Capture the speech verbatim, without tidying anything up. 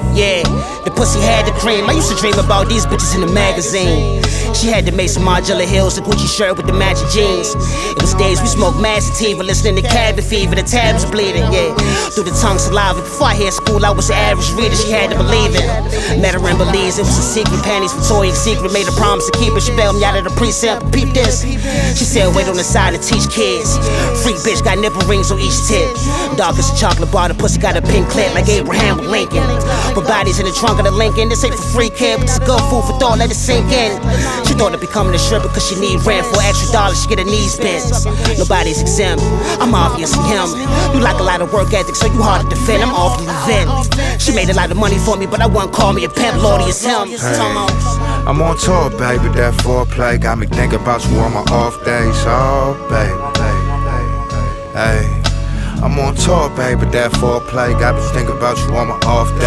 Yeah, the pussy had the cream. I used to dream about these bitches in the magazine. She had the Mason Margiela Hills, the Gucci shirt with the matching jeans. It was days we smoked mad sativa, listening to cabin fever, the tab was bleeding, yeah. Through the tongue saliva. Before I hit school, I was an average reader, she had to believe it. Met her in Belize, it was a secret. Panties Victoria's Secret, made a promise to keep it. She bailed me out of the precinct, peep this. She said wait on the side to teach kids. Freak bitch got nipple rings on each tip. Dark as a chocolate bar, the pussy got a pink clip like Abraham Lincoln. But bodies in the trunk of the Lincoln, this ain't for free, kid, but it's good food for thought, let it sink in. She thought of becoming a stripper cause she need rent. For extra dollars, she get her knees bent. Nobody's exempt, I'm obviously him. You like a lot of work ethic, so you hard to defend. I'm awfully vent. She made a lot of money for me, but I wouldn't call me a pimp. Lordy, it's him. Hey, I'm on tour, baby, that foreplay got me thinking about you on my off days. Oh, baby, hey, I'm on tour, baby, that foreplay got me thinking about you on my off days.